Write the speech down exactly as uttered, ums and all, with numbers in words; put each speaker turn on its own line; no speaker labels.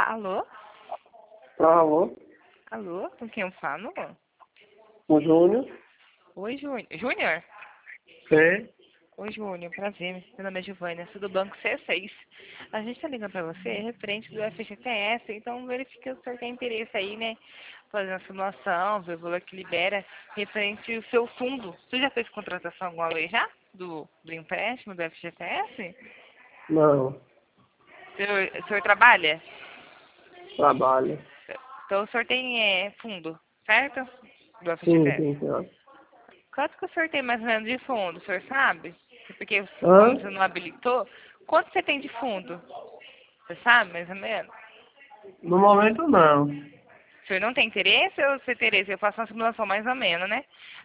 Alô?
Alô?
Alô? Com quem eu falo?
O Júnior?
Oi, Júnior. Júnior?
Sim.
Oi, Júnior. Prazer. Meu nome é Giovânia, sou do Banco C seis. A gente tá ligando pra você referente do F G T S, então verifique se o senhor tem interesse aí, né? Fazer uma simulação, ver o valor que libera referente ao seu fundo. Você já fez contratação alguma vez já? Do, do empréstimo do F G T S?
Não.
O senhor, o senhor trabalha?
Trabalho.
Então o senhor tem é, fundo, certo? Do
Sim,
F G T S.
sim, senhora.
Quanto que o senhor tem mais ou menos de fundo, o senhor sabe? Porque como
Hã?
você não habilitou, quanto você tem de fundo? Você sabe, mais ou menos?
No momento, não.
O senhor não tem interesse ou você tem interesse? Eu faço uma simulação mais ou menos, né?